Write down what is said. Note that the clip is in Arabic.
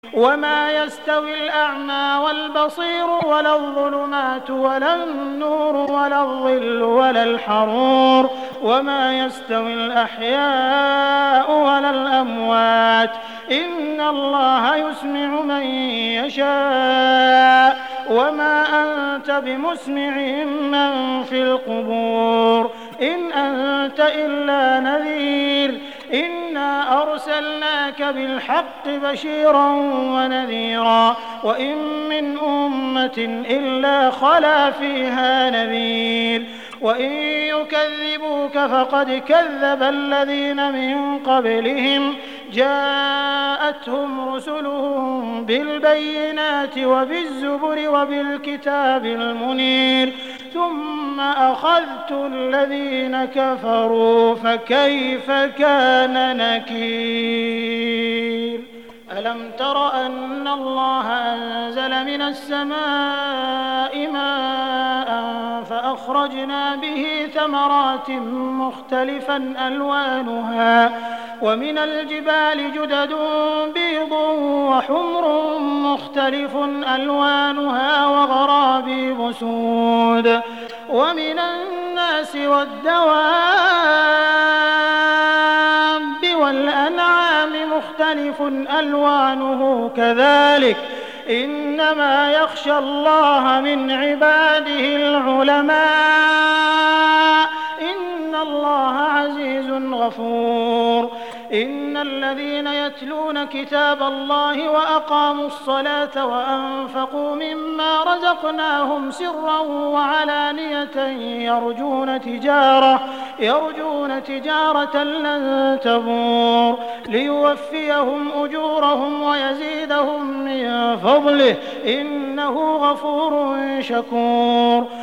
وما يستوي الأعمى والبصير ولا الظلمات ولا النور ولا الظل ولا الحرور وما يستوي الأحياء ولا الأموات إن الله يسمع من يشاء وما أنت بمسمع من في القبور إن أنت إلا نذير إنا أرسلناك بالحق بشيرا ونذيرا وإن من أمة إلا خلا فيها نذير وإن يكذبوك فقد كذب الذين من قبلهم جاءتهم رسلهم بالبينات وبالزبر وبالكتاب المنير ثم أخذت الذين كفروا فكيف كان نكير ألم تر أن الله أنزل من السماء ماء فأخرجنا به ثمرات مختلفا ألوانها ومن الجبال جدد بيض وحمر مختلف ألوانها وغرابيب سود ومن الناس والدواب والأنعام مختلف ألوانه كذلك إنما يخشى الله من عباده العلماء إن الله عزيز غفور إن الذين يتلون كتاب الله وأقاموا الصلاة وأنفقوا مما رزقناهم سرا وعلانية يرجون تجارة لن تبور ليوفيهم أجورهم ويزيدهم من فضله إنه غفور شكور